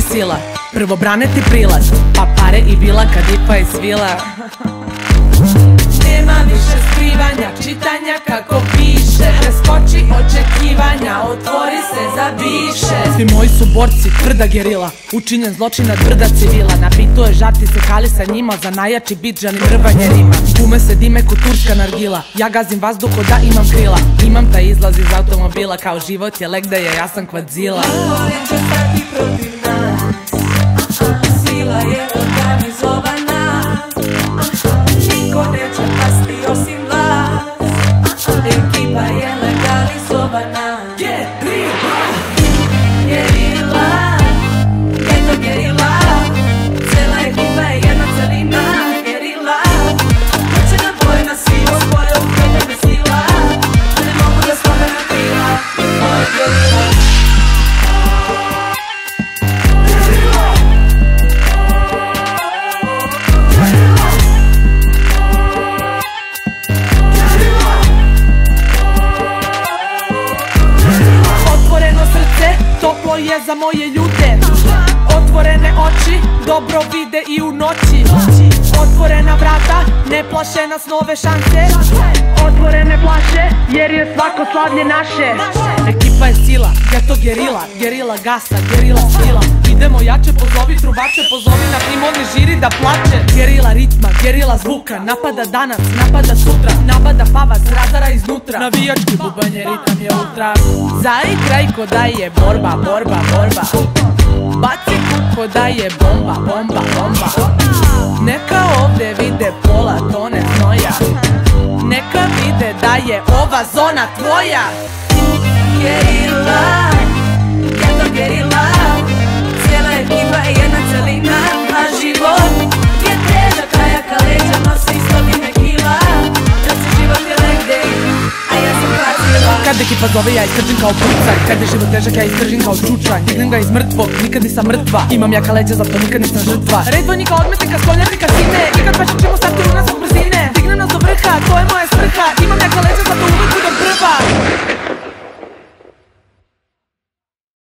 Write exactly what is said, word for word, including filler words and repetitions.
sila. Prvo brane ti prilaz, pa pare i vila kad ipa je svila. Nema više skrivanja, čitanja kako piše. Preskoči očekivanja, otvori se za više. Svi moji su borci, tvrda gerila, učinjen zločin nad brda civila. Na bitu je žarti se kali sa njima, za najjači bit želim rvanje rima. Gume se dime ko turska nargila, ja gazim vazduh ko da imam krila. Imam taj izlaz iz automobila, kao život je lek da je, ja sam kvadzila. Volim će stati protiv nas, sila je organizovana, niko neće pasti osim vas, ekipa je legalizovana. Gerila, gerila, jedno gerila, cela ekipa je jedna celina. Gerila, noćena bojna sila, svoje ukradene sila, ne mogu da slove na krila. Moje gerila. Toplo je za moje ljude, otvorene oči, dobro vide i u noći. Otvorena vrata, ne plaše nas nove šanse. Otvorene plaše, jer je svako slavlje naše. Ekipa je sila, geto gerila, gerila gasa, gerila stila. Idemo jače, pozovi trubače, pozovi na primorni žiri da plače. Gerila ritma, gerila zvuka, napada danas, napada sutra. Nabada pavac, razara iznutra, navijački bubanje, ritam je ultra. Zaigraj ko da je borba, borba, borba. Baci kuko da je bomba, bomba, bomba. Neka ovde vide pola tone znoja, neka vide da je ova zona tvoja. Gerila, geto gerila, cijela ekipa je jedna celina. A život je težak, kajaka leđa nose i stotine kila. Kad se život je negde, a ja sam pazila. Kad ekipa zove ja iskržim kao pucanj, kad je život težak ja iskržim kao čučanj. Dignem ga iz mrtvog, nikad nisam mrtva, imam jaka leđa zato nikad nisam žrtva. Red vojnika, odmetnika, sklonjaka, sine, i kad pešačimo startuju nas od brzine.